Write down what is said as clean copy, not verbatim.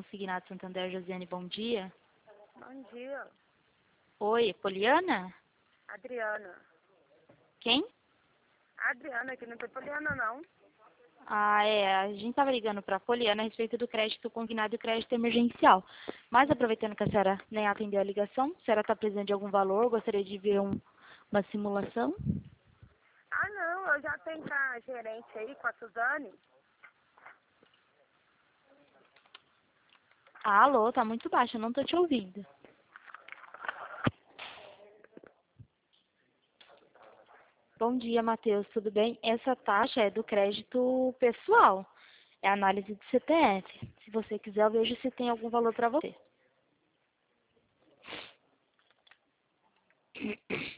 Consignado Santander, Josiane, bom dia. Bom dia, Oi, Poliana? Adriana. Quem? Adriana, aqui não tem Poliana, não. Ah, a gente estava ligando para a Poliana a respeito do crédito consignado e crédito emergencial. Mas aproveitando que a senhora nem atendeu a ligação, a senhora está precisando de algum valor, gostaria de ver uma simulação? Ah, não, eu já tenho com a gerente aí, com a Suzane. Ah, alô, tá muito baixo, eu não tô te ouvindo. Bom dia, Matheus, tudo bem? Essa taxa é do crédito pessoal, é análise de CPF. Se você quiser, eu vejo se tem algum valor para você.